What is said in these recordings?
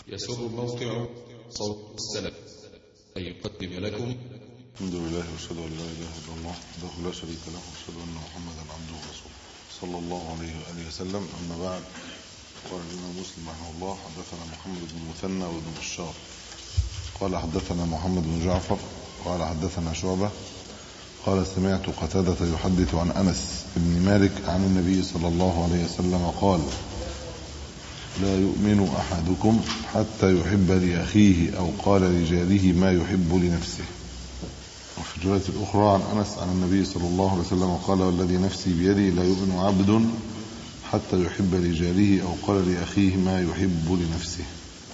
يسر موقع صوت السلف أن يقدم لكم. الحمد لله واشهد ان لا اله الا الله وحده لا شريك له واشهد ان محمدا عبده ورسوله صلى الله عليه واله وسلم. اما بعد، قال الامام مسلم رحمه الله: حدثنا محمد بن المثنى وابن بشار قال حدثنا محمد بن جعفر قال حدثنا شعبة قال سمعت قتادة يحدث عن انس بن مالك عن النبي صلى الله عليه وسلم قال: لا يؤمن احدكم حتى يحب لاخيه او قال لجاره ما يحب لنفسه. وفي الرواية الأخرى عن أنس عن النبي صلى الله عليه وسلم قال: والذي نفسي بيدي لا يؤمن عبد حتى يحب لجاره أو قال لأخيه ما يحب لنفسه.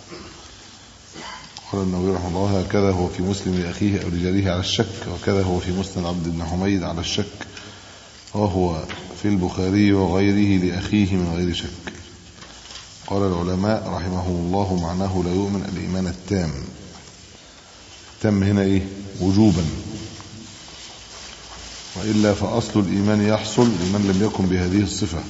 قال النووي رحمه الله: هكذا هو في مسلم لأخيه أو لجاره على الشك، وكذا هو في مسند عبد بن حميد على الشك، وهو في البخاري وغيره لأخيه من غير شك. قال العلماء رحمهم الله: معناه لا يؤمن الإيمان التام. التام هنا إيه؟ وجوبا، وإلا فأصل الإيمان يحصل لمن لم يكن بهذه الصفة.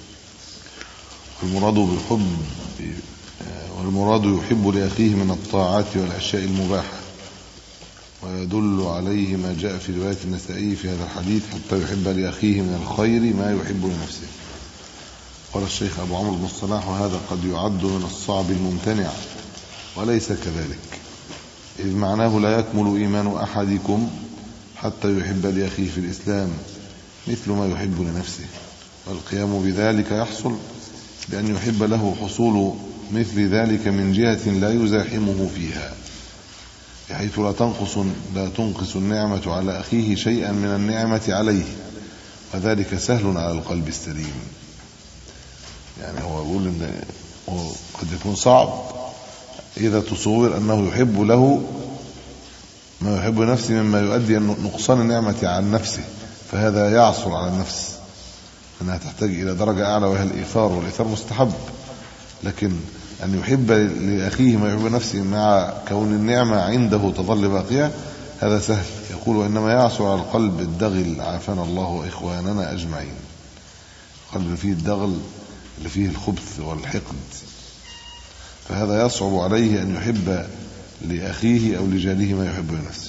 والمراد يحب لأخيه من الطاعات والأشياء المباحة، ويدل عليه ما جاء في رواية النسائي في هذا الحديث: حتى يحب لأخيه من الخير ما يحب لنفسه. قال الشيخ أبو عمرو بن الصلاح: وهذا قد يعد من الصعب الممتنع، وليس كذلك، إذ معناه لا يكمل إيمان أحدكم حتى يحب لأخيه في الإسلام مثل ما يحب لنفسه، والقيام بذلك يحصل بأن يحب له حصول مثل ذلك من جهة لا يزاحمه فيها، بحيث لا تنقص النعمة على أخيه شيئا من النعمة عليه، وذلك سهل على القلب السليم. يعني هو يقول إن قد يكون صعب إذا تصور أنه يحب له ما يحب نفسه مما يؤدي أن نقصان النعمة عن نفسه، فهذا يعصر على النفس أنها تحتاج إلى درجة أعلى وهي الإيثار، والإيثار مستحب. لكن أن يحب لأخيه ما يحب نفسه مع كون النعمة عنده تظل باقية، هذا سهل. يقول: وإنما يعصر على القلب الدغل، عافانا الله وإخواننا أجمعين. القلب فيه الدغل اللي فيه الخبث والحقد، فهذا يصعب عليه أن يحب لأخيه أو لجاره ما يحب لنفسه.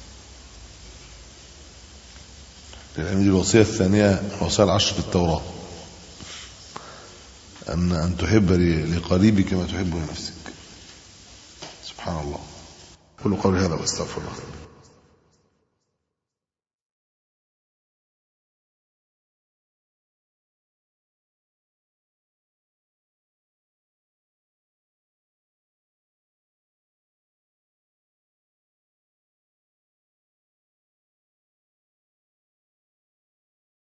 لأن دي الوصية الثانية، الوصية العشر في التوراة، أن تحب لقريبك ما تحب لنفسك. سبحان الله. كل قول هذا واستغفر الله.